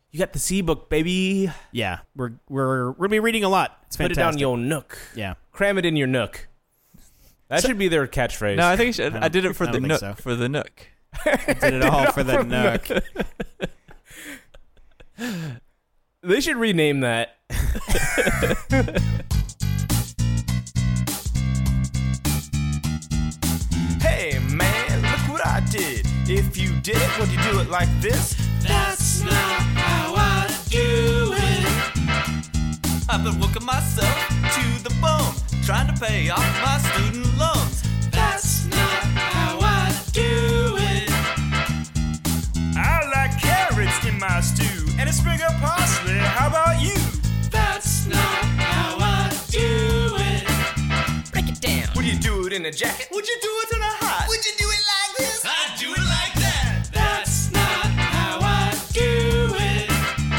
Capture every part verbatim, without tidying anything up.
You got the C-book, baby. Yeah, we're we're we're gonna be reading a lot. It's Put fantastic. it down your nook. Yeah, Cram it in your nook. That So- should be their catchphrase. No, I think you should, I I, don't- did it for I the don't nook. think so. For the nook. did it all for the nook. They should rename that. Hey man, look what I did. If you did it, would you do it like this? That's not how I do it. I've been working myself to the bone, trying to pay off my student loans. That's not how I do it. I like carrots in my stew and a sprig of parsley. How about you? That's not how I do it. Break it down. Would you do it in a jacket? Would you do it in a hat? Would you do it like this? I do it like that. That's not how I do it.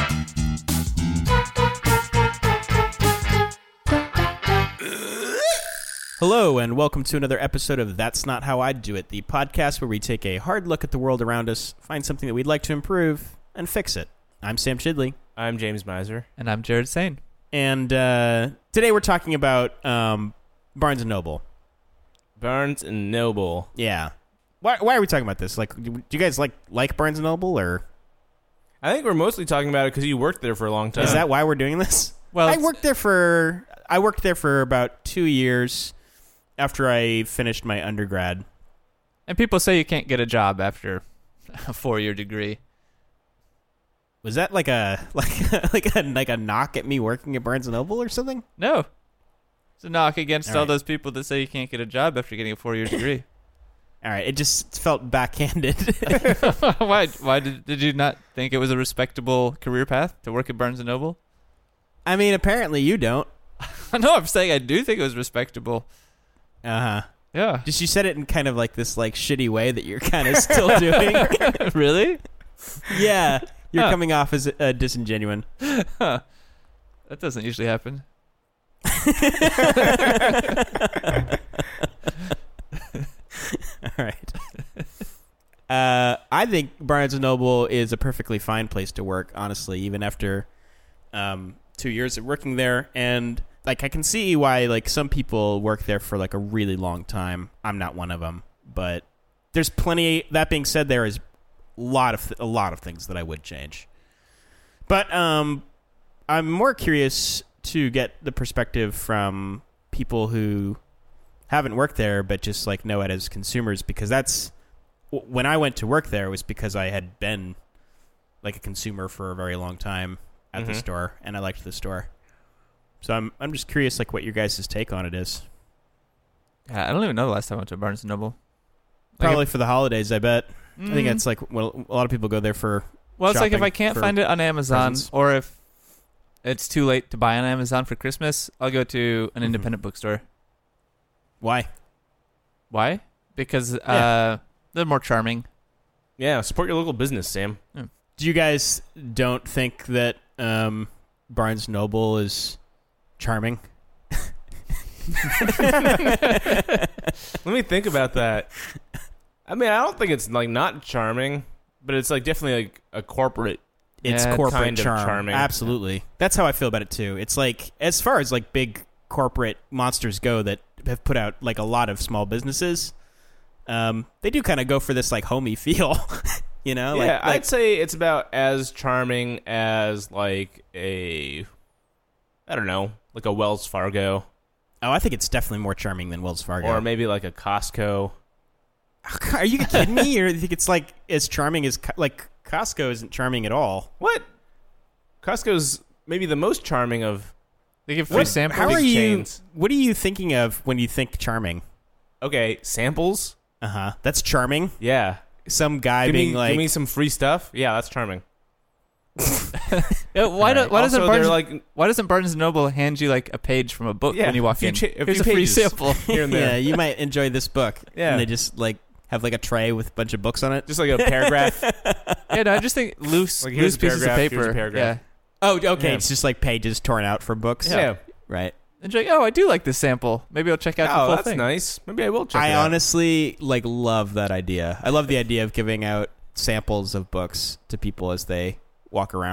Hello, and welcome to another episode of That's Not How I Do It, the podcast where we take a hard look at the world around us, find something that we'd like to improve, and fix it. I'm Sam Chidley, I'm James Miser. And I'm Jared Sane. and uh, today we're talking about um, Barnes and Noble. Barnes and Noble. Yeah. Why, why are we talking about this? Like, do do you guys like like Barnes and Noble, or I think we're mostly talking about it because you worked there for a long time. is that why we're doing this? Well, I it's- worked there for I worked there for about two years after I finished my undergrad. And people say you can't get a job after a four-year degree. Was that like a like like a like a knock at me working at Barnes and Noble or something? No. It's a knock against All all right. those people that say you can't get a job after getting a four-year degree. All right, it just felt backhanded. Why? Why did did you not think it was a respectable career path to work at Barnes and Noble? I mean, apparently you don't. No, I'm saying I do think it was respectable. Uh huh. Yeah. Just you said it in kind of like this like shitty way that you're kind of still doing. Really? Yeah, you're Huh. coming off as uh, disingenuine. Huh. That doesn't usually happen. All right. Uh, I think Barnes and Noble is a perfectly fine place to work, honestly, even after um, two years of working there. And like, I can see why like some people work there for like a really long time. I'm not one of them, but there's plenty. That being said, there is a lot of th- a lot of things that I would change. But um, I'm more curious to get the perspective from people who haven't worked there but just like know it as consumers, because that's w- when I went to work there, it was because I had been like a consumer for a very long time at the Mhm. store, and I liked the store. So I'm I'm just curious like what your guys' take on it is. Yeah, I don't even know the last time I went to Barnes and Noble. Like Probably if- for the holidays, I bet. I think Mm. that's like, well, a lot of people go there for. Well, it's like if shopping I can't for find it on Amazon, presents. or if it's too late to buy on Amazon for Christmas, I'll go to an Mhm. independent bookstore. Why? Why? Because Yeah. uh, they're more charming. Yeah, support your local business, Sam. Do you guys don't think that um, Barnes Noble is charming? Let me think about that. I mean, I don't think it's like not charming, but it's like definitely like a corporate. It's Yeah, corporate kind of charm. charming. Absolutely. That's how I feel about it too. It's like, as far as like big corporate monsters go that have put out like a lot of small businesses, um, they do kind of go for this like homey feel, you know? Yeah, like, like, I'd say it's about as charming as like a, I don't know, like a Wells Fargo oh, I think it's definitely more charming than Wells Fargo. or maybe like a Costco. Are you kidding me? Or do you think it's like as charming as Co- like Costco isn't charming at all? What? Costco's maybe the most charming of. They give free What- samples. How big are you? chains. What are you thinking of when you think charming? Okay, samples. Uh huh. That's charming. Yeah, Some guy give being me, like, give me some free stuff. Yeah, that's charming. Yeah, why, do, Alright. why doesn't Also, Barnes they're like why doesn't Barnes and Noble hand you like a page from a book yeah, when you a walk few in? cha- a Here's few a free pages sample. here and yeah, there. you might enjoy this book. Yeah. And they just like have like a tray with a bunch of books on it. Just like a paragraph. Yeah, no, I just think loose, Like, here's loose a pieces of paragraph, paper. here's a paragraph. Oh, okay. Yeah. It's just like pages torn out from books. yeah. Right. And you're like, oh, I do like this sample. Maybe I'll check out the Oh, full that's thing. nice. Maybe I will check I it out. honestly like love that idea. I love the idea of giving out samples of books to people as they walk around.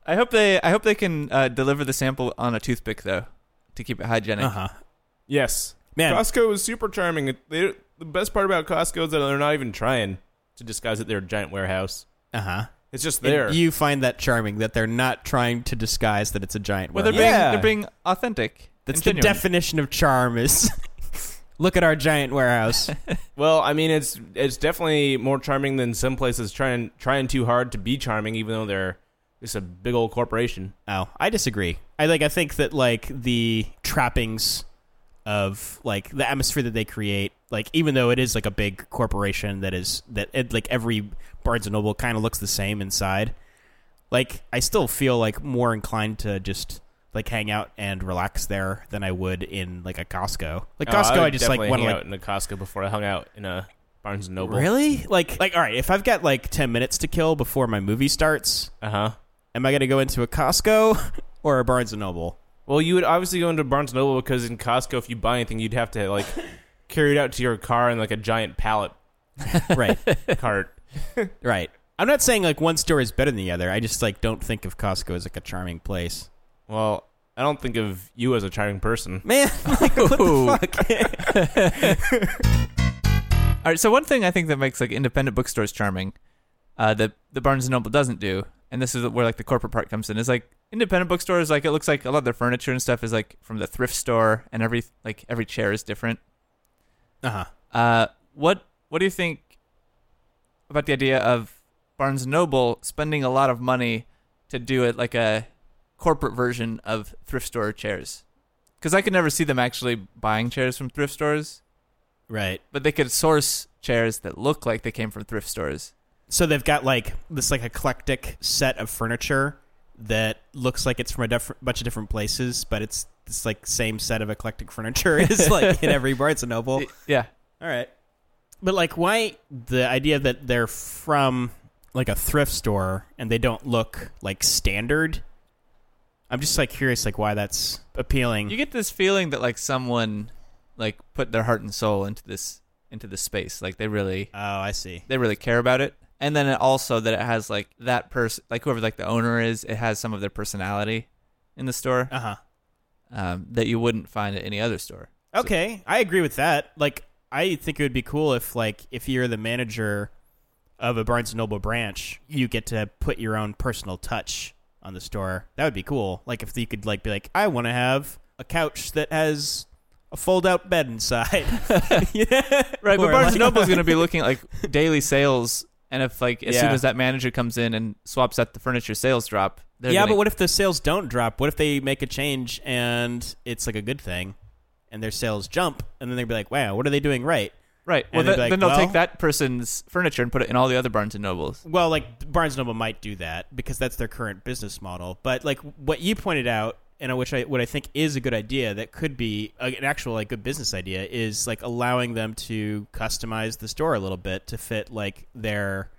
I hope they I hope they can uh, deliver the sample on a toothpick though, to keep it hygienic. Uh huh. Yes. Man. Costco is super charming. It- They, the best part about Costco is that they're not even trying to disguise that they're a giant warehouse. Uh huh. It's just there. You find that charming that they're not trying to disguise that it's a giant Well, they're warehouse. being Yeah. they're being authentic. That's and the genuine. definition of charm is look at our giant warehouse. Well, I mean, it's it's definitely more charming than some places trying trying too hard to be charming, even though they're just a big old corporation. Oh, I disagree. I like I think that like the trappings of like the atmosphere that they create, like even though it is like a big corporation that is that it, like every Barnes and Noble kind of looks the same inside. Like I still feel like more inclined to just like hang out and relax there than I would in like a Costco. Like Oh, Costco, would I, just like definitely want to hang like out in a Costco before I hung out in a Barnes and Noble. really like like all right. If I've got like ten minutes to kill before my movie starts, Uh huh. am I going to go into a Costco or a Barnes and Noble? Well, you would obviously go into Barnes and Noble because in Costco, if you buy anything, you'd have to like carry it out to your car in like a giant pallet Right. cart. Right. I'm not saying like one store is better than the other. I just like don't think of Costco as like a charming place. Well, I don't think of you as a charming person. Man, like, what the fuck? All right, so one thing I think that makes like independent bookstores charming, uh, that the Barnes and Noble doesn't do, and this is where like the corporate part comes in, is like independent bookstores. Like it looks like a lot of their furniture and stuff is like from the thrift store, and every like every chair is different. Uh-huh. Uh, what what do you think about the idea of Barnes and Noble spending a lot of money to do it like a corporate version of thrift store chairs? Because I could never see them actually buying chairs from thrift stores, Right. but they could source chairs that look like they came from thrift stores. So they've got like this like eclectic set of furniture that looks like it's from a diff- bunch of different places, but it's this like same set of eclectic furniture is like in every Barnes and Noble. Yeah. All right. But like why the idea that they're from like a thrift store and they don't look like standard? I'm just like curious like why that's appealing. You get this feeling that like someone like put their heart and soul into this into this space. Like they really Oh, I see. they really care about it. And then it also that it has like that person, like whoever like the owner is, it has some of their personality in the store Uh-huh. um, that you wouldn't find at any other store. Okay, I agree with that. Like, I think it would be cool if, like, if you're the manager of a Barnes and Noble branch, you get to put your own personal touch on the store. That would be cool. Like, if you could, like, be like, I want to have a couch that has a fold-out bed inside. Yeah. Right, but Or, Barnes like- and Noble is going to be looking at like daily sales, and if like as soon Yeah. as that manager comes in and swaps out the furniture, sales drop. they're Yeah, gonna- but what if the sales don't drop? What if they make a change and it's like a good thing, and their sales jump, and then they'd be like, "Wow, what are they doing right?" right? and Well, they'd th- be like, then they'll well- take that person's furniture and put it in all the other Barnes and Nobles. Well, like Barnes and Noble might do that because that's their current business model. But like what you pointed out, and which I what I think is a good idea that could be a, an actual like good business idea is like allowing them to customize the store a little bit to fit like their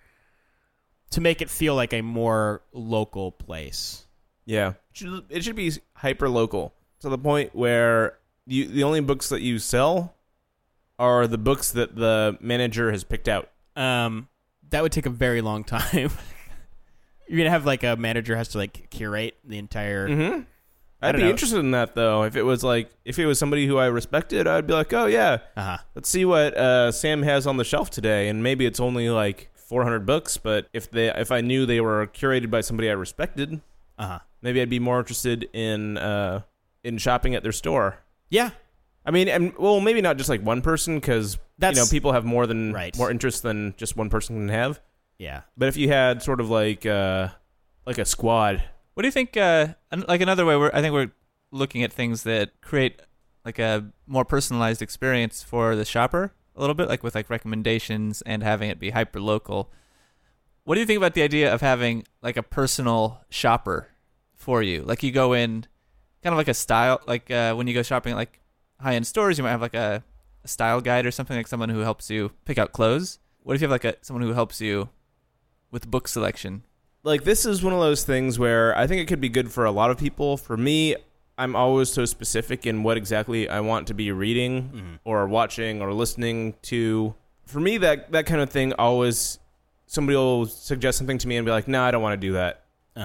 to make it feel like a more local place. Yeah, it should, it should be hyper local to the point where you the only books that you sell are the books that the manager has picked out. Um, that would take a very long time. You're gonna have like a manager has to like curate the entire. Mm-hmm. I I'd don't be know. interested in that though. If it was like if it was somebody who I respected, I'd be like, oh yeah, Uh huh. let's see what uh, Sam has on the shelf today, and maybe it's only like four hundred books. But if they if I knew they were curated by somebody I respected, Uh huh. maybe I'd be more interested in uh, in shopping at their store. Yeah. I mean, and well, maybe not just like one person because you That's- know people have more than Right. more interest than just one person can have. Yeah. But if you had sort of like uh, like a squad, What do you think? Uh, an- like another way, we're I think we're looking at things that create like a more personalized experience for the shopper a little bit, like with like recommendations and having it be hyper local. What do you think about the idea of having like a personal shopper for you? Like you go in, kind of like a style, like uh, when you go shopping at like high end stores, you might have like a, a style guide or something, like someone who helps you pick out clothes. What if you have like a someone who helps you with book selection? like this is one of those things where I think it could be good for a lot of people. For me, I'm always so specific in what exactly I want to be reading Mm-hmm. or watching or listening to. For me, that that kind of thing always somebody will suggest something to me and be like, "No, I don't want to do that." Uh huh.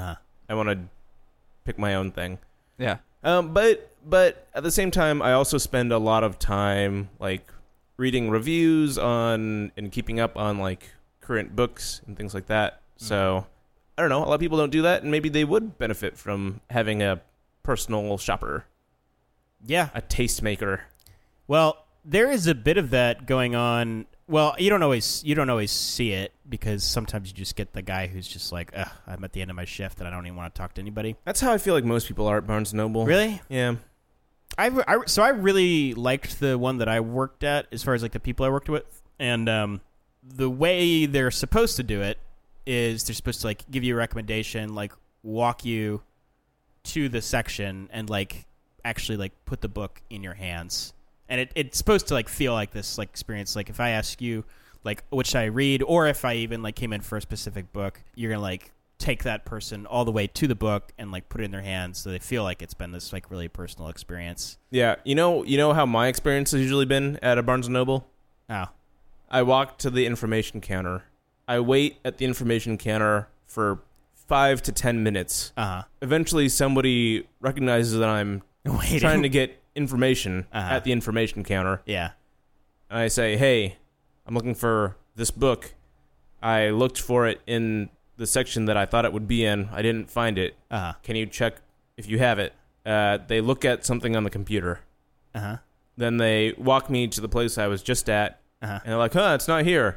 I want to pick my own thing. Yeah. Um, but but at the same time, I also spend a lot of time like reading reviews on and keeping up on like current books and things like that. Mm. So I don't know. A lot of people don't do that, and maybe they would benefit from having a personal shopper, Yeah. a tastemaker. Well, there is a bit of that going on. Well, you don't always you don't always see it because sometimes you just get the guy who's just like, Ugh, I'm at the end of my shift and I don't even want to talk to anybody. That's how I feel like most people are at Barnes and Noble. Really? Yeah. I, I so I really liked the one that I worked at as far as like the people I worked with, and um, the way they're supposed to do it is they're supposed to like give you a recommendation, like walk you to the section and like actually like put the book in your hands. And it, it's supposed to like feel like this like experience. Like if I ask you like what should I read, or if I even like came in for a specific book, you're gonna like take that person all the way to the book and like put it in their hands so they feel like it's been this like really personal experience. Yeah. You know you know how my experience has usually been at a Barnes and Noble? Oh. I walk to the information counter. I wait at the information counter for five to ten minutes. Uh-huh. Eventually somebody recognizes that I'm Waiting. trying to get information Uh-huh. at the information counter. Yeah. And I say, hey, I'm looking for this book. I looked for it in the section that I thought it would be in. I didn't find it. Uh-huh. Can you check if you have it? Uh, they look at something on the computer. Uh-huh. Then they walk me to the place I was just at. Uh-huh. And they're like, huh, it's not here.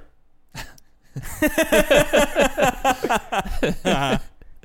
uh-huh.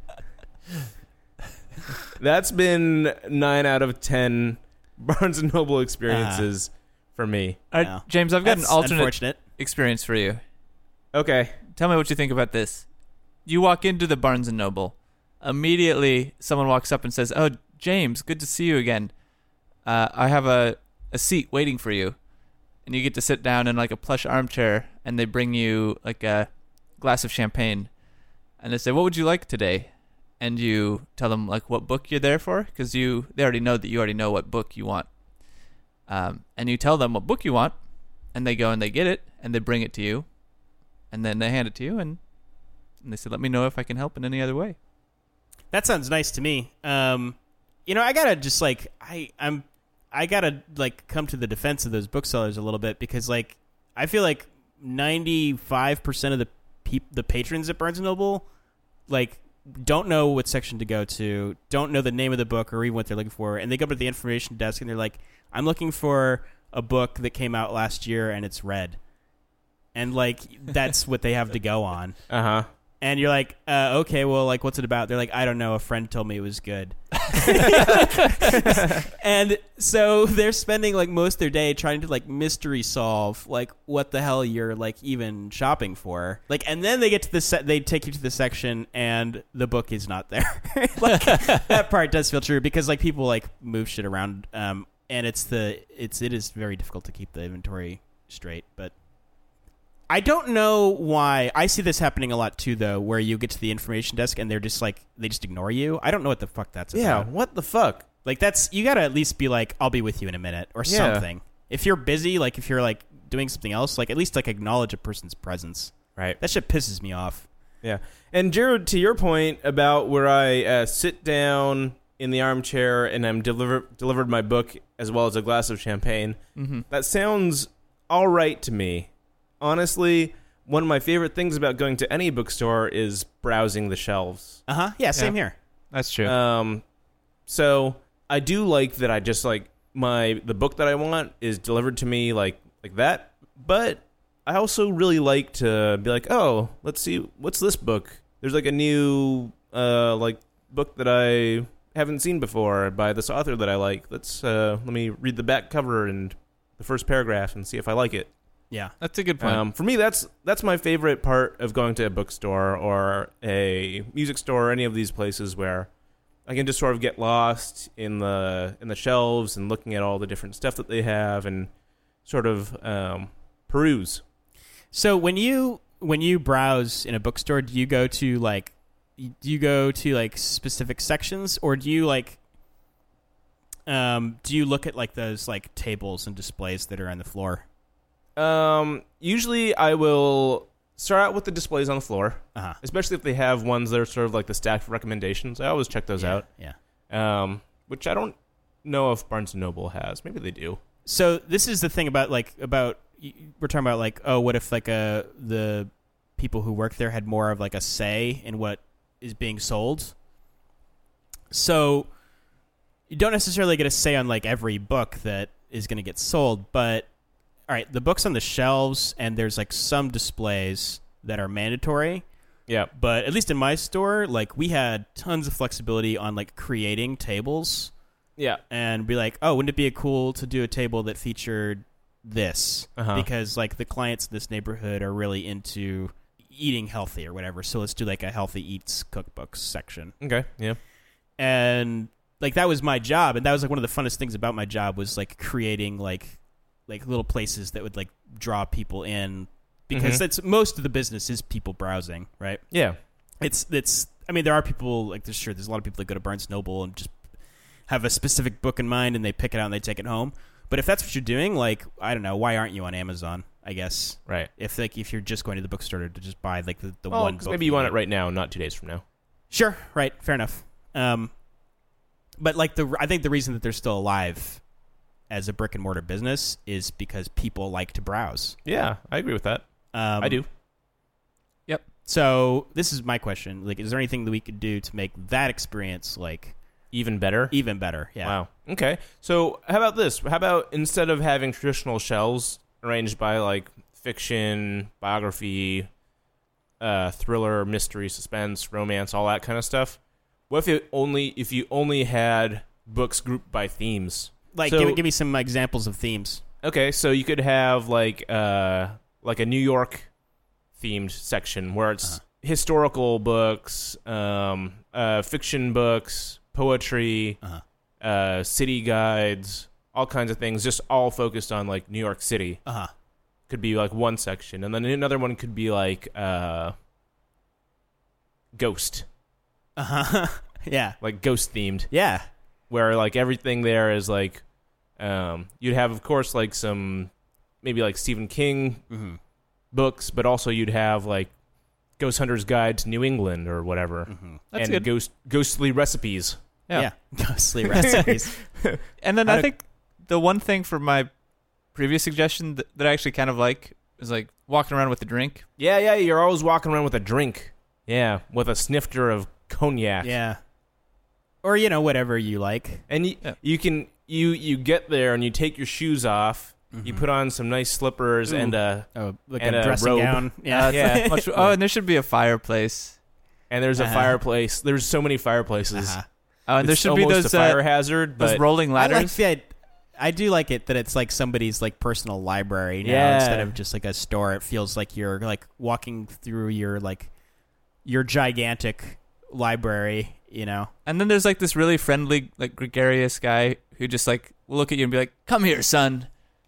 That's been nine out of ten Barnes and Noble experiences for me. All right, No. James, I've got That's an alternate unfortunate. experience for you. Okay. Tell me what you think about this. You walk into the Barnes and Noble. Immediately, someone walks up and says, "Oh, James, good to see you again. Uh, I have a, a seat waiting for you." And you get to sit down in like a plush armchair, and they bring you like a glass of champagne. And they say, "What would you like today?" And you tell them like what book you're there for, because you they already know that you already know what book you want. Um, and you tell them what book you want, and they go and they get it, and they bring it to you, and then they hand it to you, and, and they say, "Let me know if I can help in any other way." That sounds nice to me. Um, you know, I gotta just like I I'm I gotta like come to the defense of those booksellers a little bit, because like I feel like ninety-five percent of the peop- the patrons at Barnes and Noble like don't know what section to go to, don't know the name of the book or even what they're looking for, and they go up to the information desk and they're like, "I'm looking for a book that came out last year and it's red," and like that's what they have to go on. Uh huh. And you're like, uh, okay, well, like, what's it about? They're like, I don't know. A friend told me it was good. And so they're spending like most of their day trying to like mystery solve like what the hell you're like even shopping for. Like, and then they get to the set, they take you to the section, and the book is not there. Like that part does feel true, because like people like move shit around, um, and it's the it's it is very difficult to keep the inventory straight, but. I don't know why. I see this happening a lot too, though, where you get to the information desk and they're just like, they just ignore you. I don't know what the fuck that's Yeah, about. what the fuck? Like, that's, you gotta at least be like, I'll be with you in a minute or Yeah. something. If you're busy, like if you're like doing something else, like at least like acknowledge a person's presence. Right. That shit pisses me off. Yeah. And Jared, to your point about where I uh, sit down in the armchair and I'm deliver- delivered my book as well as a glass of champagne, Mm-hmm. that sounds all right to me. Honestly, one of my favorite things about going to any bookstore is browsing the shelves. Uh huh. Yeah, same here. That's true. Um, so I do like that I just like my the book that I want is delivered to me like like that. But I also really like to be like, oh, let's see, what's this book? There's like a new uh like book that I haven't seen before by this author that I like. Let's uh let me read the back cover and the first paragraph and see if I like it. Yeah. That's a good point. Um, for me, that's that's my favorite part of going to a bookstore or a music store or any of these places where I can just sort of get lost in the in the shelves and looking at all the different stuff that they have and sort of um, peruse. So when you when you browse in a bookstore, do you go to like do you go to like specific sections, or do you like um do you look at like those like tables and displays that are on the floor? Um, usually, I will start out with the displays on the floor, Uh-huh. especially if they have ones that are sort of like the stacked recommendations. I always check those Yeah, out. Yeah. Um, which I don't know if Barnes and Noble has. Maybe they do. So this is the thing about like about we're talking about like oh what if like uh the people who work there had more of like a say in what is being sold. So you don't necessarily get a say on like every book that is going to get sold, but all right, the books on the shelves and there's like some displays that are mandatory. Yeah. But at least in my store, like we had tons of flexibility on like creating tables. Yeah. And be like, oh, wouldn't it be cool to do a table that featured this? Uh-huh. Because like the clients in this neighborhood are really into eating healthy or whatever. So let's do like a healthy eats cookbooks section. Okay. Yeah. And like that was my job, and that was like one of the funnest things about my job was like creating like like little places that would like draw people in, because Mhm. that's most of the business is people browsing, right? Yeah. It's it's I mean there are people like there's sure there's a lot of people that go to Barnes and Noble and just have a specific book in mind and they pick it out and they take it home. But if that's what you're doing, like I don't know, why aren't you on Amazon? I guess Right. if like if you're just going to the bookstore to just buy like the, the Well, one 'cause book maybe you want it need. right now, not two days from now. Sure, right, fair enough. Um, but like the I think the reason that they're still alive as a brick and mortar business is because people like to browse. Yeah, I agree with that. Um, I do. So this is my question: like, is there anything that we could do to make that experience like Even better. even better? Yeah. Wow. Okay. So how about this? How about instead of having traditional shelves arranged by like fiction, biography, uh, thriller, mystery, suspense, romance, all that kind of stuff? What if it only if you only had books grouped by themes? Like, So- give, me- give me some examples of themes. Okay, so you could have like uh like a New York themed section where it's Uh-huh. historical books, um, uh, fiction books, poetry, Uh-huh. uh, city guides, all kinds of things, just all focused on like New York City. Uh huh. Could be like one section, and then another one could be like uh, ghost, Uh huh. yeah. like ghost themed, Yeah. where like everything there is like um, you'd have of course like some maybe like Stephen King Mm-hmm. books, but also you'd have like Ghost Hunter's Guide to New England or whatever, Mm-hmm. That's and good. ghost ghostly recipes. Yeah. Ghostly recipes. And then How I to- think the one thing from my previous suggestion that, that I actually kind of like is like walking around with a drink. Yeah, yeah, you're always walking around with a drink. Yeah, with a snifter of cognac. yeah. Or you know whatever you like. And you, Yeah. you can you you get there and you take your shoes off. You put on some nice slippers Ooh. and a Oh, like And a a dressing robe. gown. Yeah. Uh, Yeah. much- oh, and there should be a fireplace. and there's a Uh-huh. fireplace. There's so many fireplaces. Uh-huh. Oh, and there It's should be almost those a fire uh, hazard, those but rolling I like ladders. that. I do like it that it's like somebody's like personal library now Yeah. instead of just like a store. It feels like you're like walking through your like your gigantic library. You know. And then there's like this really friendly, like gregarious guy who just like will look at you and be like, "Come here, son,"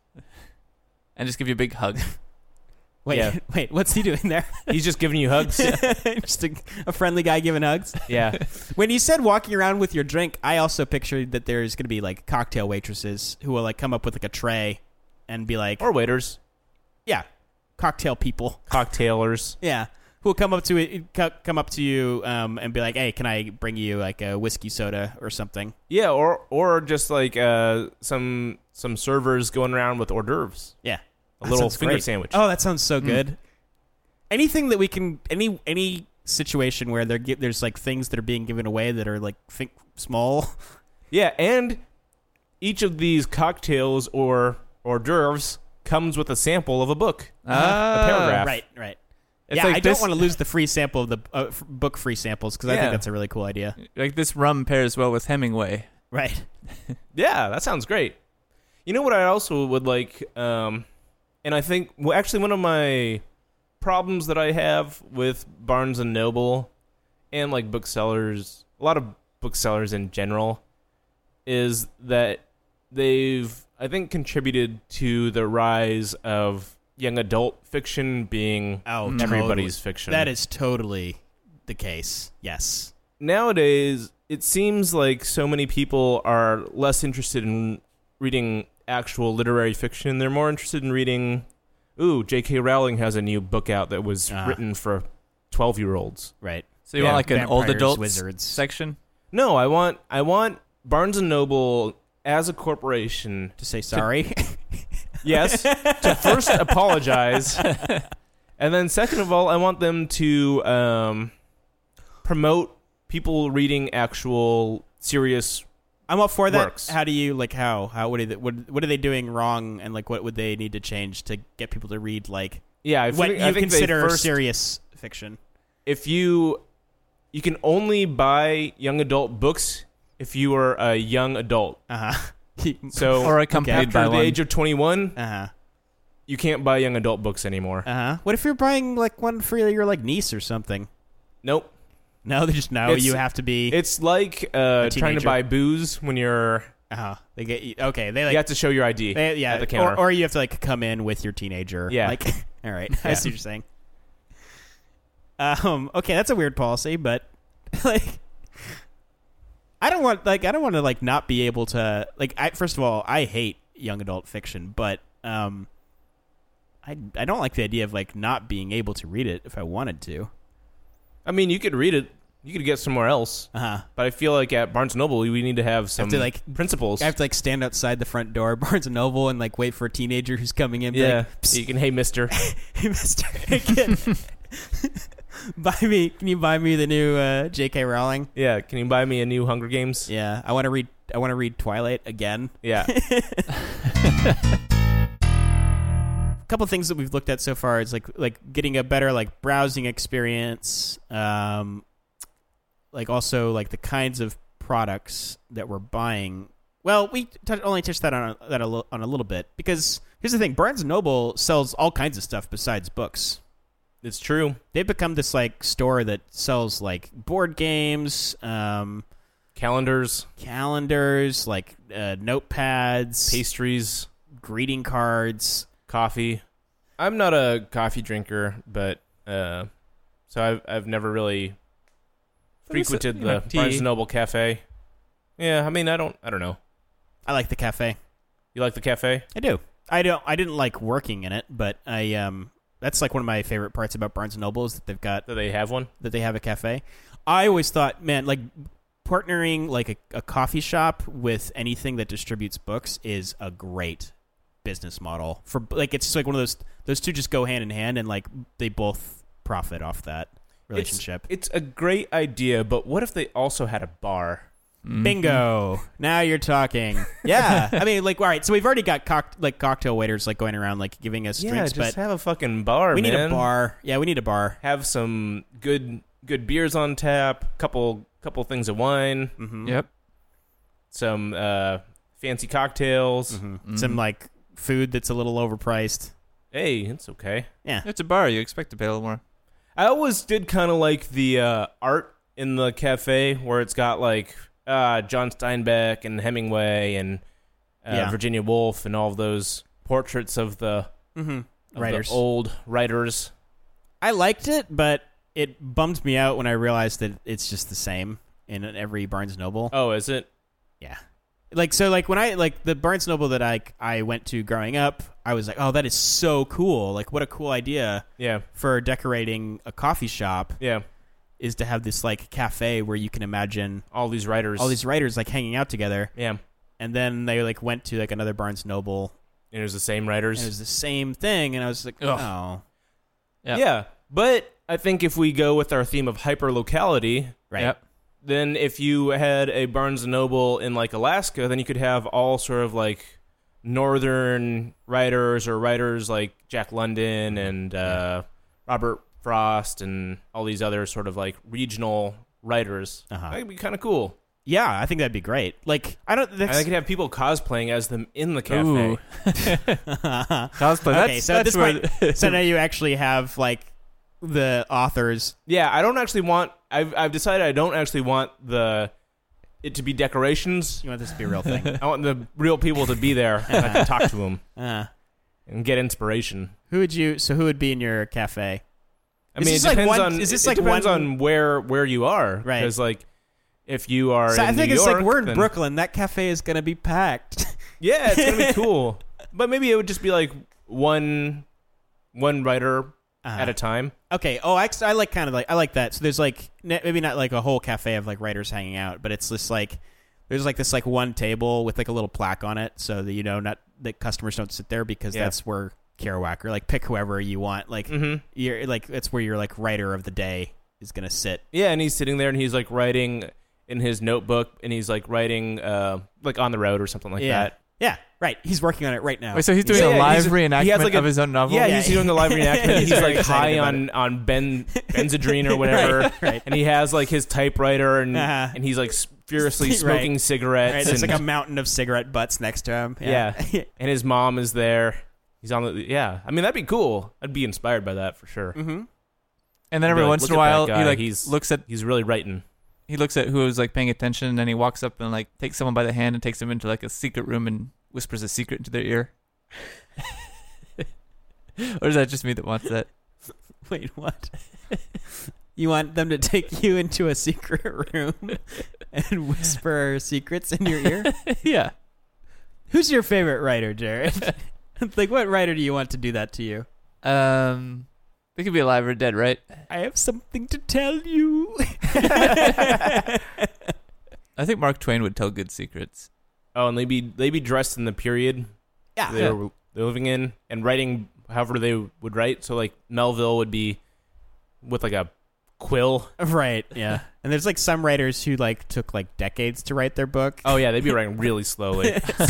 and just give you a big hug. Wait, Yeah. wait. What's he doing there? he's just giving you hugs. just a, a friendly guy giving hugs. Yeah. When you said walking around with your drink, I also pictured that there's going to be like cocktail waitresses who will like come up with like a tray and be like, Or waiters, yeah, cocktail people. cocktailers. Yeah, who will come up to it, co- come up to you um, and be like, "Hey, can I bring you like a whiskey soda or something?" Yeah, or or just like uh, some some servers going around with hors d'oeuvres. Yeah, A That little sounds finger great. sandwich. Oh, that sounds so good. Anything that we can, any any situation where there gi- there's like things that are being given away that are like think small. Yeah, and each of these cocktails or hors d'oeuvres comes with a sample of a book. Ah, a paragraph. Right, right. It's yeah, like I this- don't want to lose the free sample of the uh, f- book free samples because I Yeah. think that's a really cool idea. Like this rum pairs well with Hemingway. Right. Yeah, that sounds great. You know what I also would like, um, and I think well, actually one of my problems that I have with Barnes and Noble and like booksellers, a lot of booksellers in general, is that they've I think contributed to the rise of young adult fiction being Oh, Mm. everybody's totally. fiction. That is totally the case. Yes. Nowadays, it seems like so many people are less interested in reading actual literary fiction. They're more interested in reading ooh, J K. Rowling has a new book out that was Uh-huh. written for twelve-year-olds. Right. So you Yeah. want like an old Vampires, adult wizards. section? No, I want I want Barnes and Noble as a corporation, To say sorry. yes, to first apologize, and then second of all, I want them to um, promote people reading actual serious. I'm all for that. Works. How do you like how how what are they what, what are they doing wrong, and like what would they need to change to get people to read like Yeah, I what think, you I think they consider first, serious fiction? if you you can only buy young adult books if you are a young adult. Uh huh. So Or accompanied after by the one. age of twenty-one, Uh huh. you can't buy young adult books anymore. Uh huh. What if you're buying like one for your like niece or something? Nope. No, they just know It's- you have to be. It's like uh, trying to teenager. buy booze when you're. Uh huh. They get you. Okay. They like. you have to show your I D they, yeah. at the Or, counter. or you have to like come in with your teenager. Yeah. Like. All right. I Yeah. see what you're saying. Um. Okay, that's a weird policy, but like. I don't want like I don't want to like not be able to like I first of all I hate young adult fiction, but um I I don't like the idea of like not being able to read it if I wanted to. I mean, you could read it. You could get somewhere else. Uh-huh. But I feel like at Barnes and Noble, we need to have some to, like, principles. I have to like stand outside the front door of Barnes and Noble and like wait for a teenager who's coming in. Be yeah. like, "Psst, You can, hey, mister. hey, Mister, again, buy me. Can you buy me the new uh, J K. Rowling? Yeah. Can you buy me a new Hunger Games? Yeah, I want to read. I want to read Twilight again. Yeah. A couple things that we've looked at so far is like like getting a better like browsing experience, um, like also like the kinds of products that we're buying. Well, we t- only touched that on a, that a li- on a little bit because here's the thing: Barnes and Noble sells all kinds of stuff besides books. It's true. They've become this like store that sells like board games, um, Calendars, calendars, like uh, notepads, pastries, greeting cards. coffee. I'm not a coffee drinker, but uh, so I've I've never really But it's, frequented you the know, tea. Barnes and Noble cafe. Yeah, I mean, I don't I don't know. I like the cafe. You like the cafe? I do. I don't. I didn't like working in it, but I um. That's like one of my favorite parts about Barnes and Noble is that they've got Do they have one? that they have a cafe. I always thought, man, like partnering like a, a coffee shop with anything that distributes books is a great business model for like it's just like one of those those two just go hand in hand and like they both profit off that relationship. It's, it's a great idea, but what if they also had a bar? Bingo! Now you're talking. Yeah, I mean, like, all right. So we've already got cock- like cocktail waiters like going around like giving us Yeah, drinks, just but have a fucking bar. we need a man. bar. Yeah, we need a bar. Have some good good beers on tap. Couple couple things of wine. Mm-hmm. Yep. Some uh, fancy cocktails. Mm-hmm. Some like food that's a little overpriced. Hey, it's okay. Yeah, It's a bar. You expect to pay a little more. I always did kind of like the uh, art in the cafe where it's got like uh, John Steinbeck and Hemingway and uh, Yeah. Virginia Woolf and all of those portraits of the, mm-hmm. of writers. the old writers. I liked it, but it bummed me out when I realized that it's just the same in every Barnes and Noble. Oh, is it? Yeah. Like so like when I like the Barnes and Noble that I I went to growing up, I was like, "Oh, that is so cool. Like what a cool idea Yeah, for decorating a coffee shop yeah. is to have this like cafe where you can imagine All these writers. all these writers like hanging out together." Yeah, And then they like went to like another Barnes and Noble and it was the same and writers. it was the same thing and I was like, Ugh. "Oh." Yep. Yeah, but I think if we go with our theme of hyper locality, Right. Yep. then if you had a Barnes and Noble in like Alaska, then you could have all sort of like northern writers or writers like Jack London and uh, Robert Frost and all these other sort of like regional writers. Uh-huh. That'd be kind of cool. Yeah, I think that'd be great. Like I don't And that's, I could have people cosplaying as them in the cafe. Ooh. Cosplay. Okay, That's, so at that's this where point, so now you actually have like the authors. Yeah, I don't actually want. I've I've decided I don't actually want the it to be decorations. You want this to be a real thing? I want the real people to be there and I can talk to them Uh, and get inspiration. who would you? So who would be in your cafe? I Is mean, it this like depends one- on. is this it like depends one- on where where you are, Right. Because like, if you are, So in I think New it's York, like we're in then- Brooklyn. That cafe is gonna be packed. Yeah, it's gonna be cool. But maybe it would just be like one one writer Uh-huh. at a time. Okay. Oh, I, I like kind of like I like that. So there's like ne- maybe not like a whole cafe of like writers hanging out, but it's just like there's like this like one table with like a little plaque on it, so that you know not that customers don't sit there because Yeah. that's where Kerouac or like pick whoever you want. Like Mm-hmm. you're like that's where your like writer of the day is gonna sit. Yeah, and he's sitting there and he's like writing in his notebook, and he's like writing uh, like on the road or something like yeah. that. Yeah. Right. He's working on it right now. Wait, so he's doing Yeah, a yeah, live he's- reenactment he has like a- of his own novel? Yeah, Yeah, he's doing the live reenactment. he's he's very like excited high about on, on ben benzodrine or whatever, Right, right. and he has like his typewriter and Uh-huh. and he's like s- furiously Right. smoking cigarettes. Right, there's and, like a mountain of cigarette butts next to him. yeah, and his mom is there. He's on the yeah. I mean, that'd be cool. I'd be inspired by that for sure. Mm-hmm. And then every Be like, once "Look in a at that while, guy. he like He's- looks at He's really writing. he looks at who is like paying attention, and then he walks up and like takes someone by the hand and takes them into like a secret room and whispers a secret into their ear. Or is that just me that wants that? Wait, what? You want them to take you into a secret room and whisper secrets in your ear? Yeah. Who's your favorite writer, Jared? Like, what writer do you want to do that to you? Um, they could be alive or dead, right? I have something to tell you. I think Mark Twain would tell good secrets. Oh, and they be they be dressed in the period Yeah. they were they're living in and writing however they would write. So like Melville would be with like a quill. Right, yeah. And there's like some writers who like took like decades to write their book. Oh yeah, they'd be writing really slowly.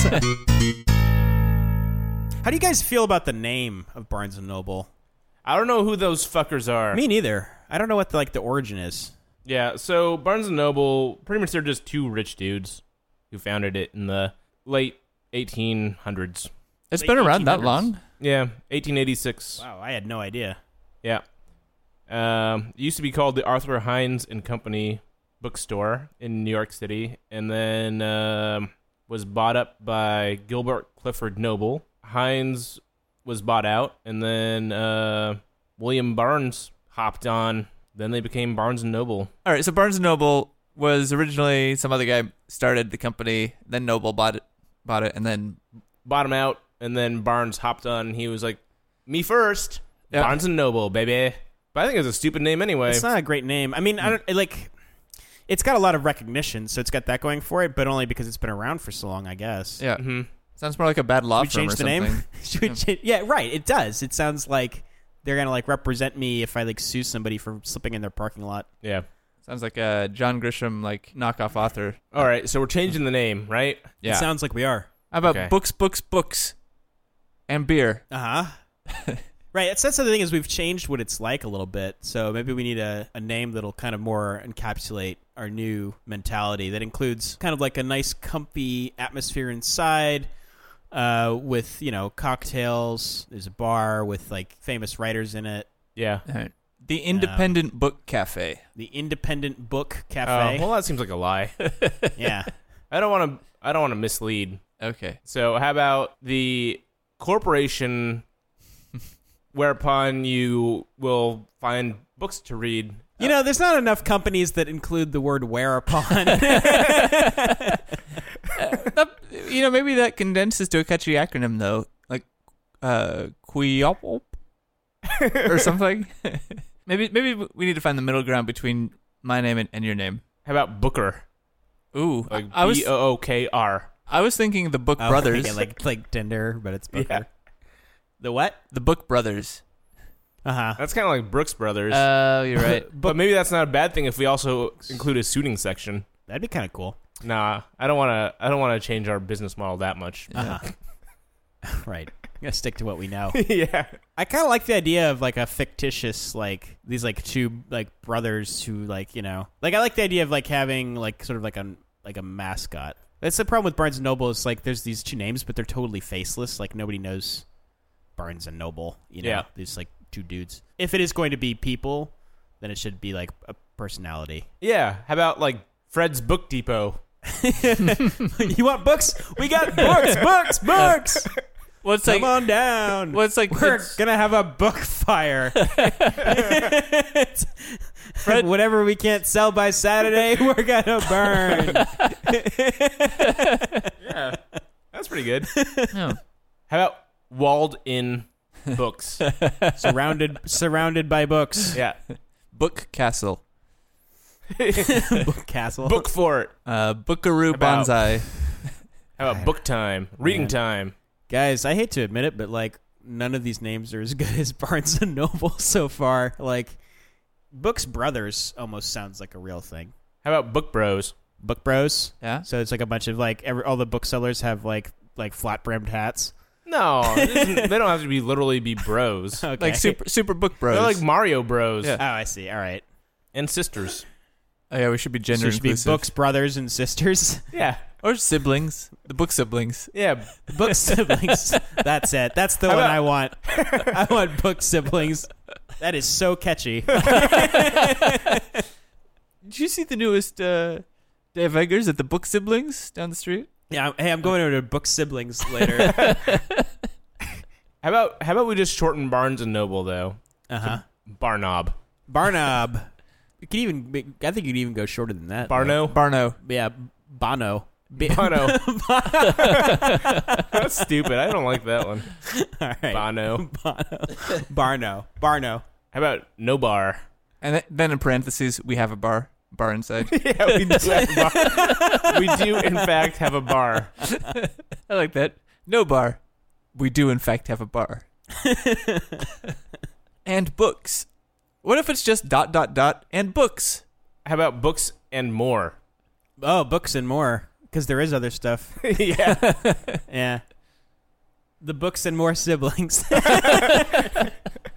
How do you guys feel about the name of Barnes and Noble? I don't know who those fuckers are. Me neither. I don't know what the, like the origin is. Yeah, so Barnes and Noble, pretty much they're just two rich dudes who founded it in the late eighteen hundreds. It's Late been around that eighteen hundreds. long. Yeah, eighteen eighty-six. Wow, I had no idea. Yeah. Um, it used to be called the Arthur Hines and Company bookstore in New York City, and then um, was bought up by Gilbert Clifford Noble. Hines was bought out, and then uh, William Barnes hopped on. Then they became Barnes and Noble. All right, so Barnes and Noble was originally some other guy started the company, then Noble bought it, bought it, and then Bought him out, and then Barnes hopped on. And he was like, "Me first, Yeah. Barnes and Noble, baby." But I think it's a stupid name anyway. It's not a great name. I mean, I don't it, like. It's got a lot of recognition, so it's got that going for it. But only because it's been around for so long, I guess. yeah, hmm sounds more like a bad law Should we firm change or the something. name? Should we change? Yeah, right. It does. It sounds like they're gonna like represent me if I like sue somebody for slipping in their parking lot. Yeah. Sounds like a John Grisham like knockoff author. All right, so we're changing the name, right? Yeah. It sounds like we are. How about Okay. books, books, books, and beer? Uh huh. Right. It's that's the thing is we've changed what it's like a little bit. So maybe we need a, a name that'll kind of more encapsulate our new mentality that includes kind of like a nice, comfy atmosphere inside. Uh, with you know cocktails, there's a bar with like famous writers in it. Yeah. All right. The Independent Book Cafe. The Independent Book Oh, Cafe. well, that seems like a lie. Yeah, I don't want to. I don't want to mislead. Okay. So, how about the corporation, whereupon you will find books to read? you know, there's not enough companies that include the word "whereupon." Uh, you know, maybe that condenses to a catchy acronym though, like uh, Queop or something. maybe, maybe we need to find the middle ground between my name and, and your name. How about Booker? Ooh, Like I was B O O K R. I was thinking the Book Oh, Brothers. okay, like like Tinder, but it's Booker. Yeah. The what? The Book Brothers. Uh huh. That's kind of like Brooks Brothers. Oh, you're right. but maybe that's not a bad thing if we also include a suiting section. That'd be kind of cool. Nah, I don't want to. I don't want to change our business model that much. Uh huh. Right. Gotta stick to what we know. yeah. I kind of like the idea of like a fictitious, like these like two like brothers who like you know, like I like the idea of like having like sort of like a like a mascot. That's the problem with Barnes and Noble. Is like there's these two names, but they're totally faceless. Like nobody knows Barnes and Noble. You know, Yeah. these like two dudes. If it is going to be people, then it should be like a personality. Yeah. How about like Fred's Book Depot? You want books? We got books, books, books. Well, it's Come like, on down. well, it's like We're it's- gonna have a book fire. Fred- Whatever we can't sell by Saturday, we're gonna burn. Yeah. That's pretty good. oh. How about Walled In? Books. surrounded surrounded by books. Yeah. Book Castle. Book Castle. Book Fort. Uh, Bookaroo About- Bonsai. How about book time? Reading Man. time. Guys, I hate to admit it, but like none of these names are as good as Barnes and Noble so far. Like Books Brothers almost sounds like a real thing. How about Book Bros? Book Bros. Yeah. So it's like a bunch of like every, all the booksellers have like like flat brimmed hats. No, it isn't- they don't have to be literally be bros. Okay. Like super super book bros. They're like Mario Bros. Yeah. Oh, I see. All right. And sisters. Oh yeah, we should be So gender it should be inclusive. Books Brothers and Sisters. Yeah. Or siblings. The book siblings. Yeah. Book Siblings. That's it. That's the How one about- I want. I want Book Siblings. That is so catchy. Did you see the newest uh, Dave Eggers at the book siblings down the street? Yeah. I'm- Hey, I'm going over to Book Siblings later. How about how about we just shorten Barnes and Noble though? Uh huh. Barnob. Barnob. You could even. Be, I think you could even go shorter than that. Barno. Barno. Yeah. Bono. B- Bono. That's stupid. I don't like that one. All right. Bono. Bono. Barno. Barno. How about no bar? And th- then in parentheses, we have a bar. Bar inside. Yeah, we do have a bar. We do in fact have a bar. I like that. No bar. We do in fact have a bar. And books. What if it's just dot dot dot and books? How about books and more? Oh, books and more. Because there is other stuff. Yeah. Yeah. The Books and More Siblings. What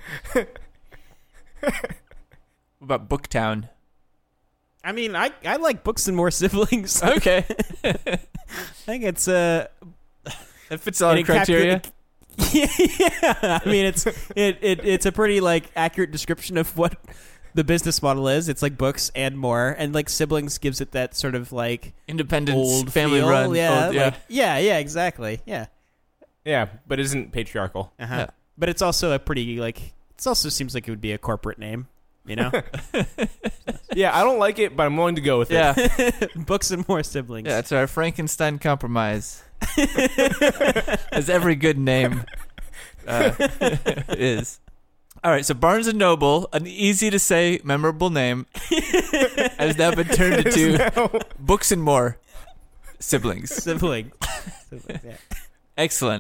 about Booktown? I mean, I, I like Books and More Siblings. Okay. I think it's uh, That fits all the it encapsulates- criteria. yeah. I mean, it's it, it it's a pretty like accurate description of what the business model is. It's like books and more, and like Siblings gives it that sort of like Independence, old family feel. run. Yeah, old- yeah. like- yeah, yeah, exactly. Yeah. Yeah, but isn't patriarchal. Uh-huh. Yeah. But it's also a pretty like. It also seems like it would be a corporate name. You know, Yeah, I don't like it, but I'm willing to go with it. Yeah. Books and More Siblings. Yeah, it's our Frankenstein compromise. As every good name uh, is. All right, so Barnes and Noble, an easy to say, memorable name, has now been turned into Books and More Siblings. Sibling. Siblings, yeah. Excellent.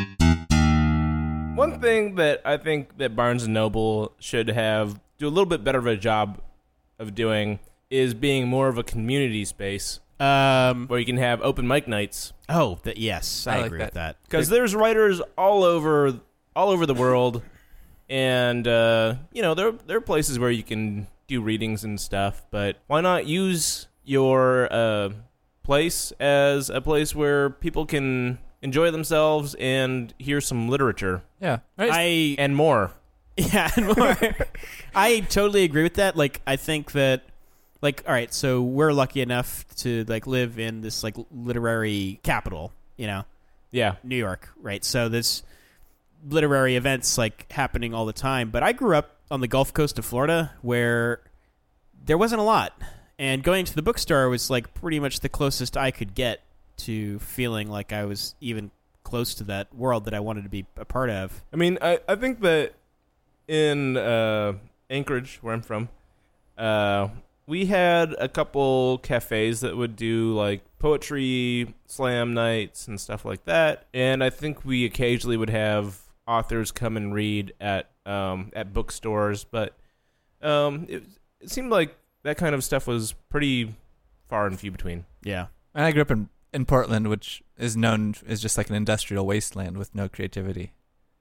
One thing that I think that Barnes and Noble should have do a little bit better of a job of doing is being more of a community space Um. where you can have open mic nights. Oh, that yes, I, I like agree that. with that. Because there's writers all over all over the world, and uh, you know there there are places where you can do readings and stuff. But why not use your uh, place as a place where people can enjoy themselves and hear some literature Yeah. Right. I and more? yeah, and more. I totally agree with that. Like, I think that, like, all right, so we're lucky enough to like live in this like literary capital, you know, Yeah, New York, right? So there's literary events like happening all the time. But I grew up on the Gulf Coast of Florida where there wasn't a lot, and going to the bookstore was like pretty much the closest I could get to feeling like I was even close to that world that I wanted to be a part of. I mean, I, I think that in uh, Anchorage, where I'm from, uh, we had a couple cafes that would do like poetry slam nights and stuff like that. And I think we occasionally would have authors come and read at um, at bookstores, but um, it, it seemed like that kind of stuff was pretty far and few between. Yeah. And I grew up in, in Portland, which is known as just like an industrial wasteland with no creativity.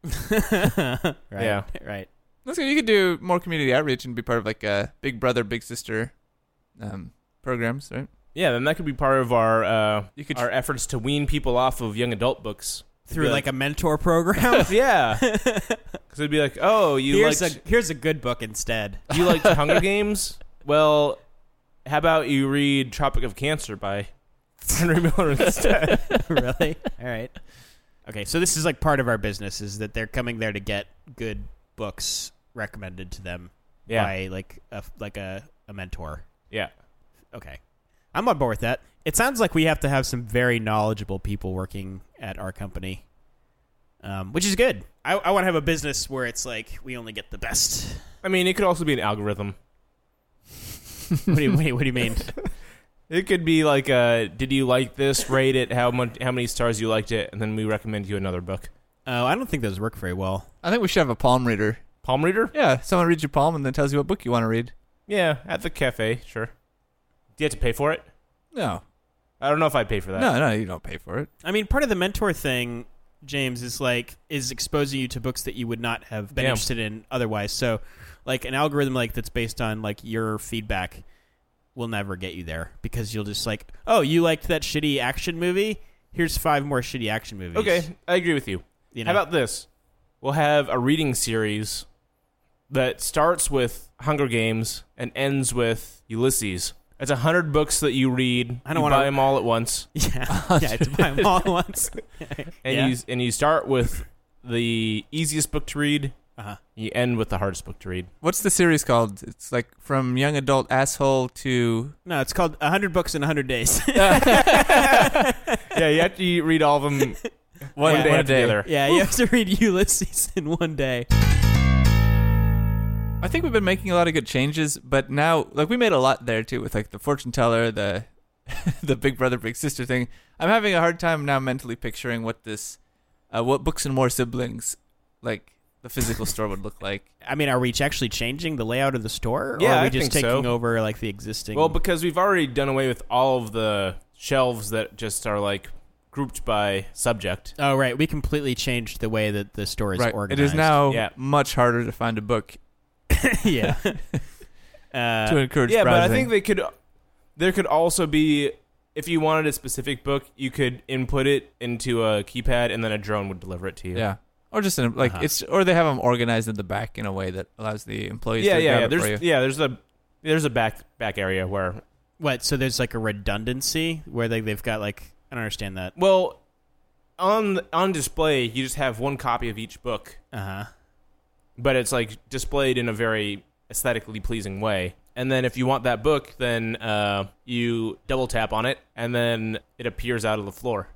right. Yeah. Right. That's good. You could do more community outreach and be part of like a Big Brother, Big Sister um, programs, right? Yeah, then that could be part of our uh, You could our efforts to wean people off of young adult books. Through Be like, a mentor program. Yeah, because it'd be like, oh, you here's like a here's a good book instead. you like Hunger Games? Well, how about you read Tropic of Cancer by Henry Miller instead? Really? All right. Okay, so this is like part of our business is that they're coming there to get good books recommended to them Yeah, by like a like a, a mentor. yeah. Okay. I'm on board with that. It sounds like we have to have some very knowledgeable people working at our company. um, which is good. I, I want to have a business where it's like we only get the best. I mean, it could also be an algorithm. What do you, what do you, what do you mean? It could be like, uh, did you like this? Rate it. How much? How many stars you liked it, and then we recommend you another book. Oh, I don't think those work very well. I think we should have a palm reader. Palm reader? Yeah, someone reads your palm and then tells you what book you want to read. Yeah, at the cafe, sure. Do you have to pay for it? No. I don't know if I'd pay for that. No, no, you don't pay for it. I mean, part of the mentor thing, James, is like is exposing you to books that you would not have been Yeah. interested in otherwise. So, like an algorithm like that's based on like your feedback will never get you there because you'll just like, oh, you liked that shitty action movie? Here's five more shitty action movies. Okay, I agree with you. You know? How about this? We'll have a reading series that starts with Hunger Games and ends with Ulysses. It's a hundred books that you read. I don't you wanna- buy them all at once, yeah, yeah, to buy them all at once. and Yeah. you and you start with the easiest book to read. Uh-huh. You end with the hardest book to read. What's the series called? It's like from young adult asshole to... No, it's called one hundred Books in one hundred Days. Yeah, you have to read all of them One, one day one day. together. Yeah, you have to read Ulysses in one day. I think we've been making a lot of good changes, but now, like, we made a lot there too with like the fortune teller, the the big brother big sister thing. I'm having a hard time now mentally picturing what this, uh, what Books and More Siblings, like the physical store would look like. I mean, are we actually changing the layout of the store? Or Yeah, are we I just think taking so. over like the existing? Well, because we've already done away with all of the shelves that just are like grouped by subject. oh, right. We completely changed the way that the store is Right. It organized. is now Yeah. much harder to find a book yeah. uh, to encourage Yeah, but I browsing. think they could. There could also be, if you wanted a specific book, you could input it into a keypad, and then a drone would deliver it to you. Yeah. Or just in, like Uh-huh. it's, or they have them organized in the back in a way that allows the employees yeah, to yeah. grab yeah. it for you. There's yeah, there's a there's a back back area where, what? So there's like a redundancy where they they've got like I don't understand that. well, on on display you just have one copy of each book, Uh huh. but it's like displayed in a very aesthetically pleasing way. And then if you want that book, then uh, you double tap on it, and then it appears out of the floor.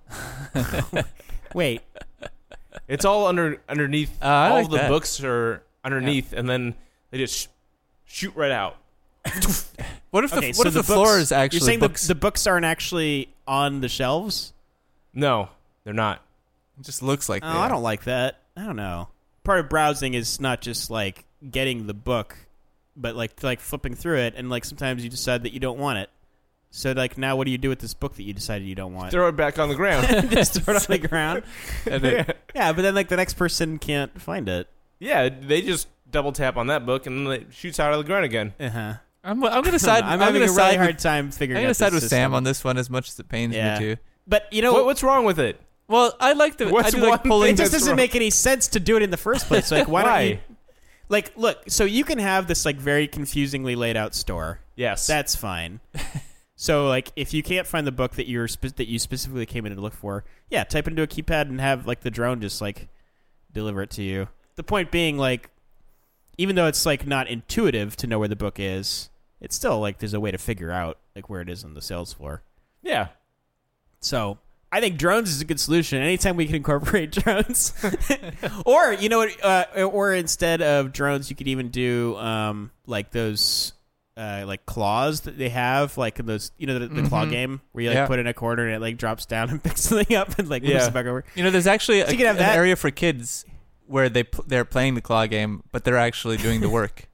Wait. It's all under underneath. Uh, I all like of the that. books are underneath, and then they just sh- shoot right out. What if the, Okay, what so if the, books- floor is actually You're saying books? the, the books aren't actually on the shelves? No, they're not. It just looks like Oh, they I are. don't like that. I don't know. Part of browsing is not just like getting the book, but like like flipping through it, and like sometimes you decide that you don't want it. So like now, what do you do with this book that you decided you don't want? Throw it back on the ground. Just throw it on the ground. And it- yeah. Yeah, but then like the next person can't find it. Yeah, they just double tap on that book, and then it shoots out of the ground again. Uh huh. I'm, I'm gonna side. I'm, I'm, having gonna a side really with, hard time I'm figuring. gonna out side this with Sam system. on this one as much as it pains Yeah. me to. But you know, What, what's wrong with it? Well, I like the. What's I do like one pulling. it just that's doesn't wrong. make any sense to do it in the first place. Like, why, Why? don't you? Like, look. So you can have this like very confusingly laid out store. Yes. That's fine. So, like, if you can't find the book that you're spe- that you specifically came in to look for, yeah, type into a keypad and have like the drone just like deliver it to you. The point being, like, even though it's like not intuitive to know where the book is, it's still like there's a way to figure out like where it is on the sales floor. yeah. So I think drones is a good solution. Anytime we can incorporate drones, or you know, what, uh, or instead of drones, you could even do um, like those. Uh, like claws that they have, like in those, you know, the, the claw Mhm. game where you like Yeah. put in a corner and it like drops down and picks something up and like moves Yeah. it back over. You know, there's actually a, So you can have an that- area for kids where they pl- they're playing the claw game, but they're actually doing the work.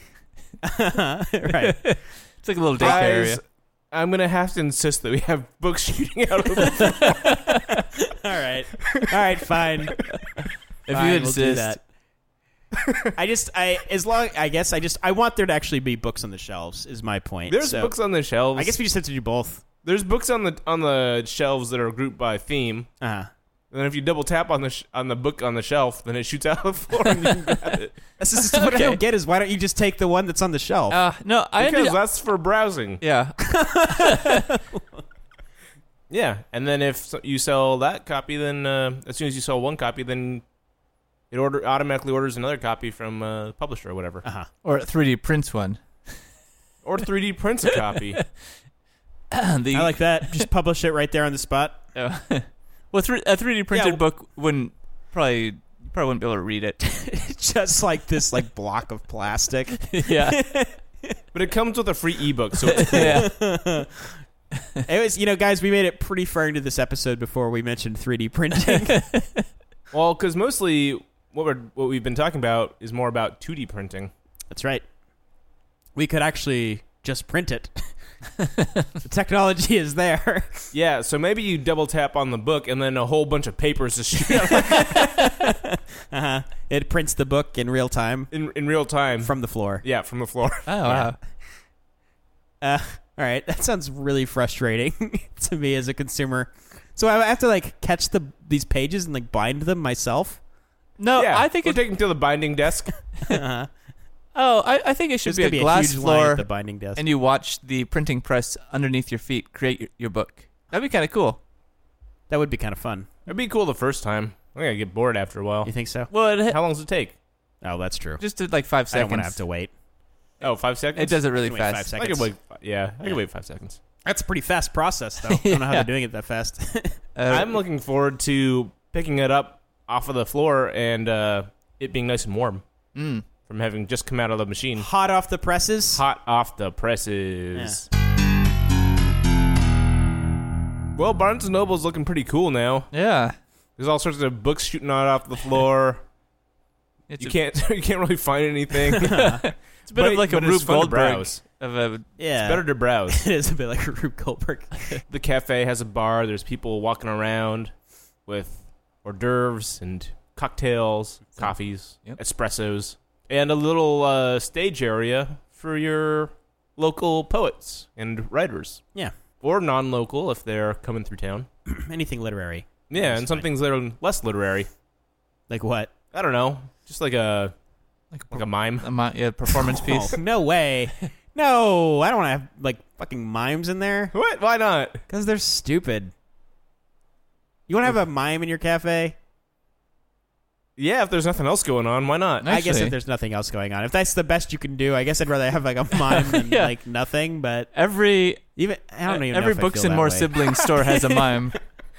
Right. It's like a little daycare Guys, area. I'm gonna have to insist that we have books shooting out of the All right. All right. Fine. If Fine, you we'll do insist, that. I just, I as long, I guess, I just, I want there to actually be books on the shelves. Is my point. There's So, books on the shelves. I guess we just have to do both. there's books on the on the shelves that are grouped by theme. Uh huh. And then if you double tap on the sh- on the book on the shelf, then it shoots out of the floor and you can grab it. This is what I don't get is why don't you just take the one that's on the shelf? uh, no, I Because ended, that's for browsing. yeah. Yeah, and then if so- you sell that copy, then uh, as soon as you sell one copy, then it order automatically orders another copy from uh, the publisher or whatever, Uh huh. Or three D prints one. or three D prints a copy. the, I like that. Just publish it right there on the spot. Uh, well, three, a three D printed Yeah, well- book wouldn't probably you probably wouldn't be able to read it. Just like this like block of plastic. Yeah. But it comes with a free ebook, so it's Yeah. It was, you know, guys, we made it pretty far into this episode before we mentioned three D printing. well, because mostly what we're what we've been talking about is more about two D printing. That's right. We could actually just print it. The technology is there. Yeah, so maybe you double tap on the book and then a whole bunch of papers just shoot out Uh-huh. It prints the book in real time in in real time. from the floor. yeah, from the floor. Oh wow. Uh, all right, that sounds really frustrating to me as a consumer. So I have to like catch the these pages and like bind them myself. No, yeah, I think we'll it. take them to the binding desk. Uh-huh. Oh, I, I think it should There's be a gonna be glass a huge line floor, at the binding desk. and you watch the printing press underneath your feet create your, your book. That'd be kind of cool. That would be kind of fun. It'd be cool the first time. I'm gonna get bored after a while. You think so? Well, it, How long does it take? Oh, that's true. just did like five I don't seconds. want to have to wait. Oh, five seconds. It does it really Wait five fast. I seconds. can wait. Yeah, I Yeah. can wait five seconds. That's a pretty fast process, though. I don't know how Yeah. they're doing it that fast. Uh, I'm looking forward to picking it up off of the floor and uh, it being nice and warm mm. from having just come out of the machine. Hot off the presses. Hot off the presses. Well, Barnes and Noble's looking pretty cool now. Yeah. There's all sorts of books shooting out off the floor. It's you a, can't you can't really find anything. It's a bit But- of like a but it's Rube fun to Goldberg browse. of a. Yeah. It's better to browse. It is a bit like Rube Goldberg. The cafe has a bar. There's people walking around with hors d'oeuvres and cocktails, coffees, Yep. espressos, and a little uh, stage area for your local poets and writers. Yeah. Or non-local if they're coming through town. Anything literary. Yeah, That's and some fine. things that are less literary. Like what? I don't know. Just like a Like like a mime. a mi- yeah, performance piece. Oh, no way. No, I don't want to have like fucking mimes in there What? Why not? because they're stupid. You want to have a mime in your cafe? Yeah, if there's nothing else going on, why not? I guess Actually- if there's nothing else going on, if that's the best you can do, I guess I'd rather have like a mime than Yeah. like nothing. But Every even I don't even every know if I Books feel and that More way. Siblings store has a mime.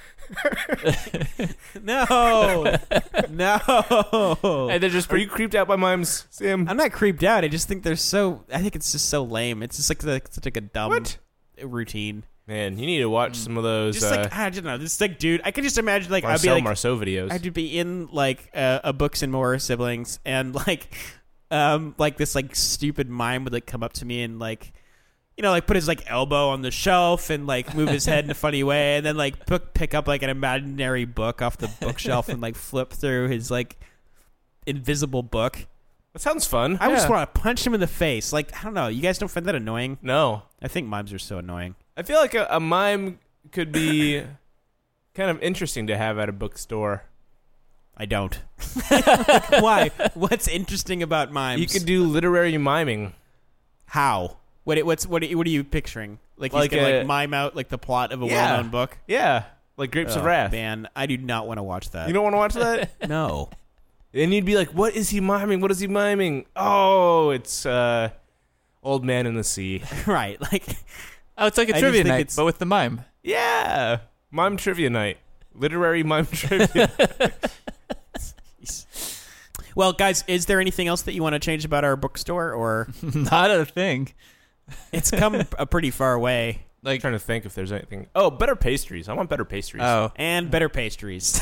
No, no. And they're just Are you creeped out by mimes, Sam? I'm not creeped out. I just think they're so. I think it's just so lame. It's just like the, it's like a dumb What? routine. Man, you need to watch some of those Just uh, like I don't know. Just like dude, I could just imagine like I'd be Marcel like Marceau videos. I'd be in like uh, a Books and More Siblings, and like, um, like this like stupid mime would like come up to me and like, you know, like put his like elbow on the shelf and like move his head in a funny way, and then like pick pick up like an imaginary book off the bookshelf and like flip through his like invisible book. That sounds fun. I just Yeah. want to punch him in the face. Like I don't know, you guys don't find that annoying? No. I think mimes are so annoying. I feel like a, a mime could be kind of interesting to have at a bookstore. I don't. Why? What's interesting about mimes? You could do literary miming. How? What? What's what? Are you, what are you picturing? Like he's Like gonna a- like mime out like the plot of a Yeah. well-known book. Yeah, like Grapes of Oh, Wrath. Man, I do not want to watch that. You don't want to watch that? no. And you'd be like, what is he miming? What is he miming? Oh, it's uh, Old Man in the Sea. Right? Like, Oh, it's like a I just trivia think night, it's- but with the mime. Yeah. Mime trivia night. Literary mime trivia. well, guys, is there anything else that you want to change about our bookstore, or Not a thing. it's come a pretty far way? I'm Like, trying to think if there's anything. Oh, better pastries. I want better pastries. oh, And better pastries.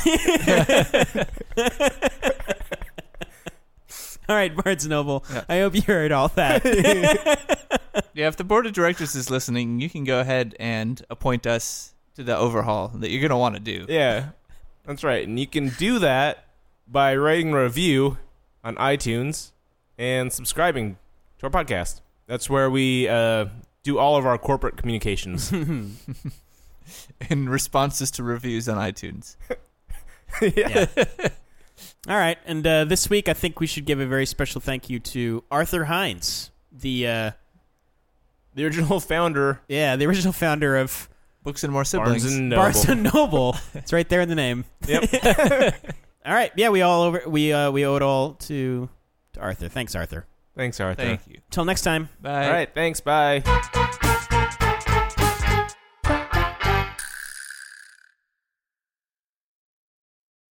All right, Barnes and Noble. Yeah. I hope you heard all that. yeah. If the board of directors is listening, you can go ahead and appoint us to the overhaul that you're gonna want to do. Yeah, that's right. And you can do that by writing a review on iTunes and subscribing to our podcast. That's where we uh, do all of our corporate communications. In responses to reviews on iTunes. yeah. All right, and uh, this week I think we should give a very special thank you to Arthur Hines, the uh, The original founder, yeah, the original founder of Books and More Siblings. Barnes and Noble. Barnes and Noble. It's right there in the name. Yep. All right, yeah, we all over we uh, we owe it all to to Arthur. Thanks, Arthur. Thanks, Arthur. Thank you. Till next time. Bye. All right. Thanks. Bye.